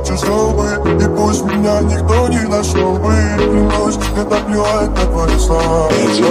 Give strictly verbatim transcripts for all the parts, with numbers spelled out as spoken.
так чужой бы, и пусть меня никто не нашел бы. Клянусь, мне так плевать на твои слова.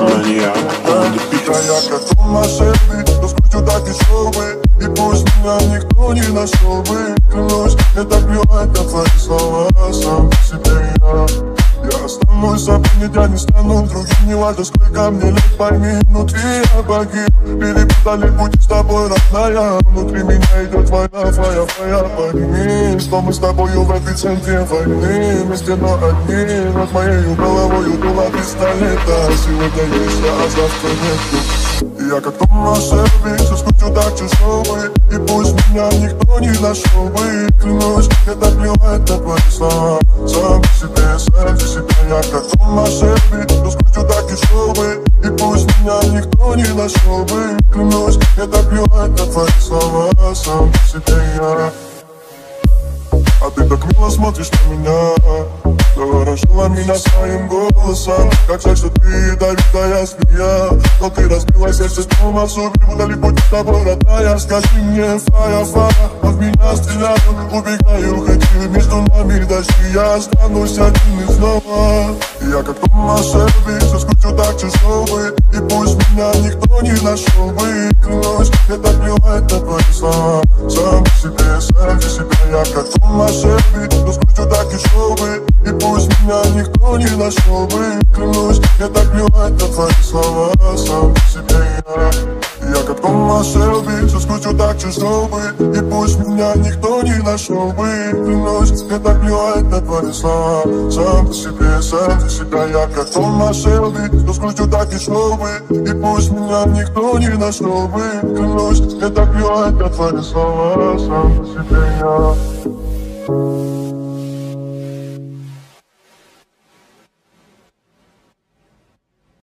Да я как сумасшедший, то скучу так и шел бы, и пусть меня никто не нашел бы. Клянусь, мне так плевать на твои слова. Сам по себе я Я останусь собой, нет, я не стану другим. Не важно, сколько мне лет, пойми, внутри я погиб. Перепутали пути с тобой, родная. Внутри меня идет война, твоя, твоя. Пойми, что мы с тобою в эпицентре войны. Вместе, но одни. Над моей головой дуло пистолета. Сегодня есть я, а завтра нету. И я как сумасшедший, все скучу так чужой бы, и пусть меня никто не нашел бы. Клянусь, мне так плевать на твои слова. Сам по себе, сам за себя. Я как сумасшедший, все скучу так чужой бы, и пусть меня никто не нашел бы. Клянусь, мне так плевать на твои слова. Сам по себе я. А ты так мило смотришь на меня, заворожила меня своим голосом. Как жаль, что ты ядовитая змея, но ты разбила сердце снова в судьбе. Удали путь с тобой, родная. Скажи мне, фая, фая, от меня стреляют, убегаю, хочу между нами дожди. Я останусь один и снова. Я как сумасшедший, все скучу так чужой бы, и пусть меня никто не нашел бы. Клянусь, мне так плевать на твои слова. Сам по себе, сам за себя. Я как сумасшедший, все скучу так чужой бы, и пусть меня никто не нашел бы. Клянусь, мне так плевать на твои слова. Сам по себе я. Я как сумасшедший, все скучу так чужой бы, и пусть меня никто не нашел бы. Клянусь, мне так плевать на твои слова. Сам по себе, сам за себя. Я как сумасшедший, все скучу так чужой бы, и пусть меня никто не нашел бы. Клянусь, мне так плевать на твои слова. Сам по себе я.